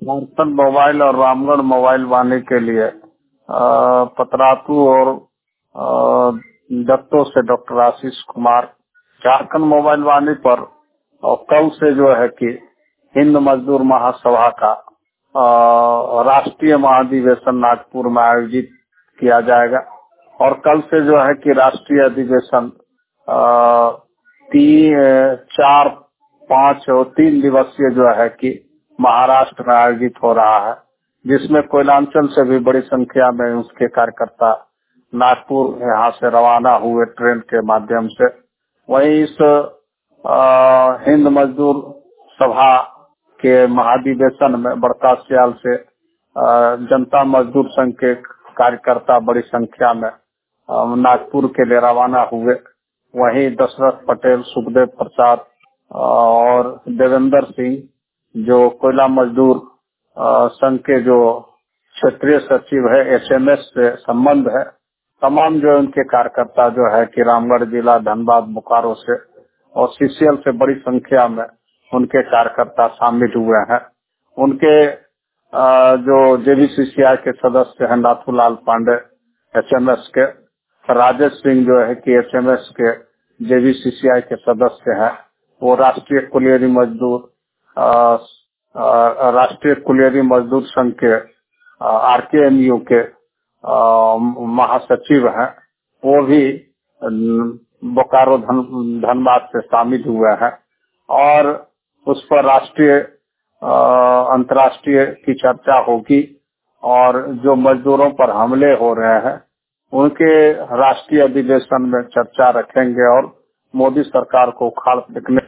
Jharkhand mobile और Ramgarh mobile वाणी के लिए पतरातू और दत्तों से डॉक्टर आशीष कुमार। झारखंड मोबाइल वाणी पर और कल से जो है कि हिंद मजदूर महासभा का राष्ट्रीय महाधिवेशन नागपुर में आयोजित किया जाएगा और कल से जो है कि राष्ट्रीय अधिवेशन 4, 5 और 3 दिवसीय जो है कि महाराष्ट्र में आयोजित हो रहा है, जिसमें कोयलांचल से भी बड़ी संख्या में उसके कार्यकर्ता नागपुर यहाँ से रवाना हुए ट्रेन के माध्यम से। वहीं इस हिंद मजदूर सभा के महाधिवेशन में बड़का सियाल से जनता मजदूर संघ के कार्यकर्ता बड़ी संख्या में नागपुर के लिए रवाना हुए। वहीं दशरथ पटेल, सुखदेव प्रसाद और देवेंद्र सिंह जो कोयला मजदूर संघ के जो क्षेत्रीय सचिव है, एसएमएस से संबंध है, तमाम जो उनके कार्यकर्ता जो है कि रामगढ़ जिला, धनबाद, बोकारो से और सीसीएल से बड़ी संख्या में उनके कार्यकर्ता शामिल हुए हैं। उनके जो जेबीसीसीआई के सदस्य हैं नाथूलाल पांडे एसएमएस के, राजेश सिंह जो है कि एसएमएस के जेबीसीसीआई के सदस्य हैं, वो राष्ट्रीय कुलियरी मजदूर संघ के आरकेएमयू के महासचिव हैं, वो भी बोकारो धनबाद से शामिल हुए हैं और उस पर राष्ट्रीय अंतर्राष्ट्रीय की चर्चा होगी और जो मजदूरों पर हमले हो रहे हैं उनके राष्ट्रीय अधिवेशन में चर्चा रखेंगे और मोदी सरकार को उखाड़ फेंकने